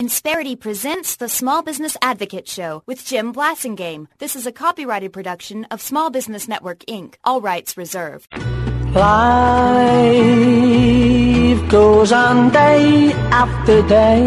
Insperity presents the Small Business Advocate Show with Jim Blasingame. This is a copyrighted production of Small Business Network, Inc. All rights reserved. Life goes on day after day.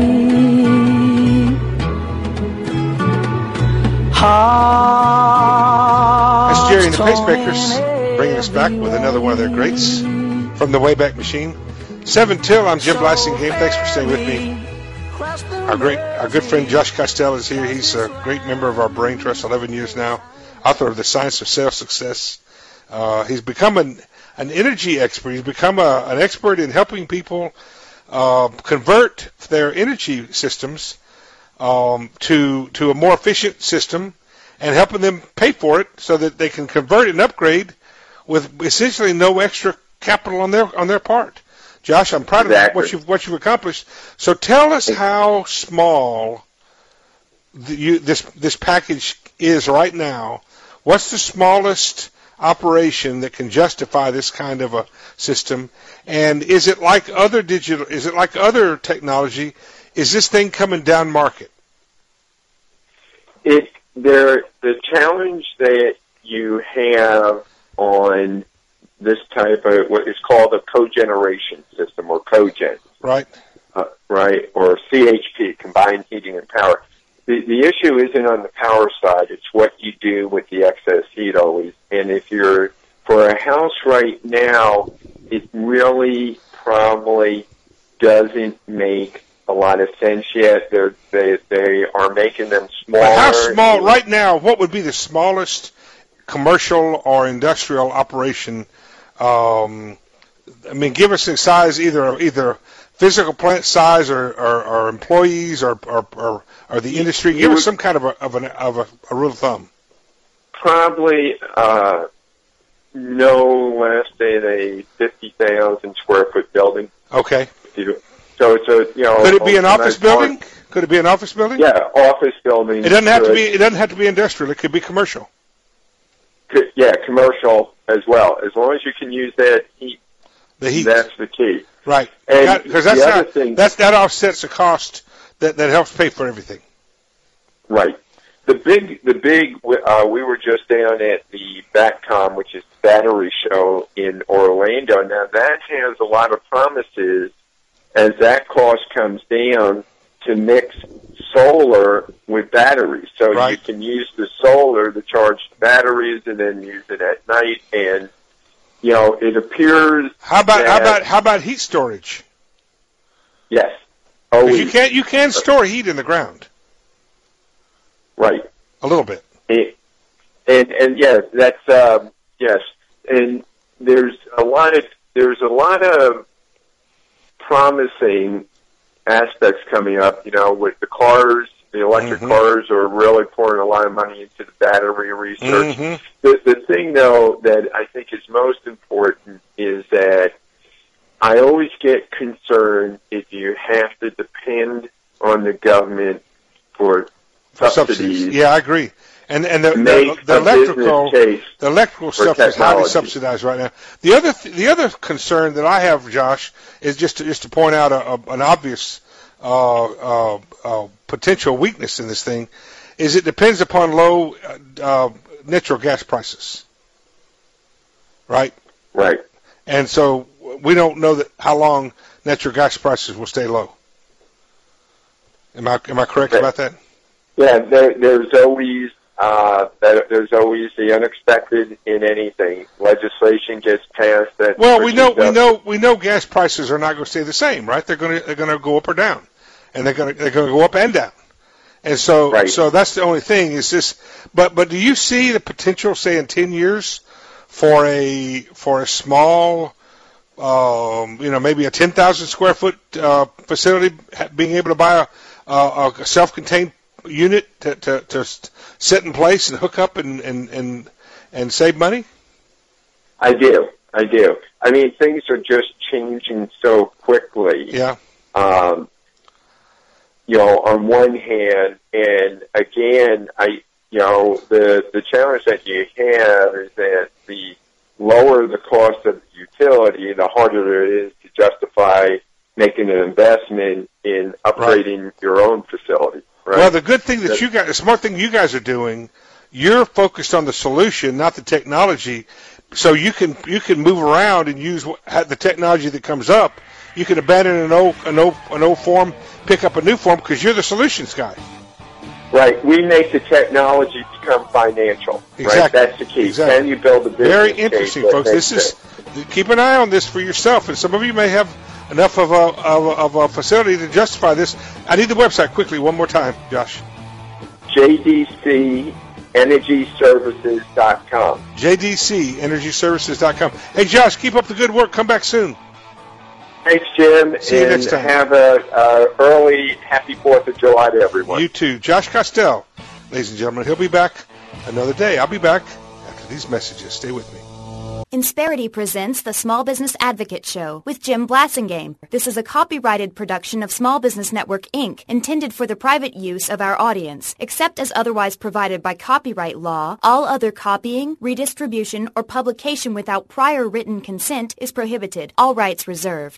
That's Jerry and the Pacemakers bringing us back with another one of their greats from the Wayback Machine. 7 till, I'm Jim Blasingame. Thanks for staying with me. Our good friend Josh Costell is here. He's a great member of our Brain Trust, 11 years now, author of The Science of Sales Success. He's become an energy expert. He's become an expert in helping people convert their energy systems to a more efficient system and helping them pay for it so that they can convert and upgrade with essentially no extra capital on their part. Josh, I'm proud of what you've accomplished. So tell us how small this package is right now. What's the smallest operation that can justify this kind of a system? And is it like other technology? Is this thing coming down market? The challenge that you have on this type of what is called a cogeneration system, or cogen, right, or CHP, combined heating and power. The issue isn't on the power side; it's what you do with the excess heat always. And if you're for a house right now, it really probably doesn't make a lot of sense yet. They are making them smaller. But how small right now? What would be the smallest commercial or industrial operation? Give us a size, either physical plant size or employees or the industry. Give us some kind of a rule of thumb. Probably no less than a 50,000 square foot building. Okay. So it's a Could it be an office building? Could it be an office building? Yeah, office building. It doesn't have to be. It doesn't have to be industrial. It could be commercial. Yeah, commercial as well. As long as you can use that heat. The heat. That's the key. Right. Because that offsets the cost that helps pay for everything. Right. The big. We were just down at the BATCOM, which is the battery show in Orlando. Now that has a lot of promises as that cost comes down to mix solar with batteries. So You can use the solar to charge the batteries and then use it at night. And, it appears How about heat storage? Yes. Always. You can store heat in the ground. Right. A little bit. And yes, that's, yes. And there's a lot of promising aspects coming up, with the cars. The electric cars are really pouring a lot of money into the battery research. Mm-hmm. The thing, though, that I think is most important is that I always get concerned if you have to depend on the government for subsidies. Yeah, I agree. And the electrical stuff is highly subsidized right now. The other concern that I have, Josh, is just to point out an obvious potential weakness in this thing, is it depends upon low natural gas prices. Right. Right. And so we don't know how long natural gas prices will stay low. Am I correct about that? Yeah, there's always the unexpected in anything. Legislation gets passed that. Well, we know gas prices are not going to stay the same, right? They're going to go up or down, and they're going to go up and down, and so that's the only thing is this. But do you see the potential, say in 10 years, for a small, maybe a 10,000 square foot facility being able to buy a self-contained unit to sit in place and hook up and save money? I do. I mean, things are just changing so quickly. Yeah. On one hand, and again, the challenge that you have is that the lower the cost of the utility, the harder it is to justify making an investment in upgrading your own facility. Right? Well, the good thing that you guys, the smart thing you guys are doing, you're focused on the solution, not the technology. So you can move around and use the technology that comes up. You can abandon an old form, pick up a new form because you're the solutions guy. Right. We make the technology become financial. Exactly. Right. That's the key. Exactly. Can you build a business? Very interesting, folks. Keep an eye on this for yourself, and some of you may have enough of a facility to justify this. I need the website quickly one more time, Josh. JDCEnergyServices.com. JDCEnergyServices.com. Hey, Josh, keep up the good work. Come back soon. Thanks, Jim. See you next time. Have a early happy 4th of July to everyone. You too. Josh Costell, ladies and gentlemen. He'll be back another day. I'll be back after these messages. Stay with me. Insperity presents the Small Business Advocate Show with Jim Blassingame. This is a copyrighted production of Small Business Network, Inc., intended for the private use of our audience. Except as otherwise provided by copyright law, all other copying, redistribution, or publication without prior written consent is prohibited. All rights reserved.